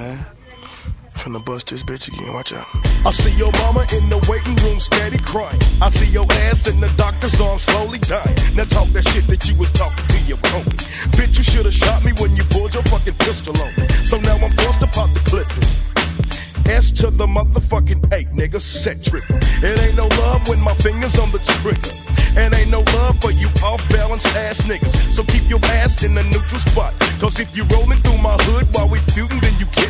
man. Finna bust this bitch again, watch out. I see your mama in the waiting room steady crying. I see your ass in the doctor's arms slowly dying. Now talk that shit that you was talking to your homie. Bitch, you should've shot me when you pulled your fucking pistol on me. So now I'm forced to pop the clip. S to the motherfucking 8, nigga, set trippin'. It ain't no love when my finger's on the trigger. And ain't no love for you off-balance ass niggas. So keep your ass in the neutral spot. Cause if you rollin' through my hood while we feudin', then you get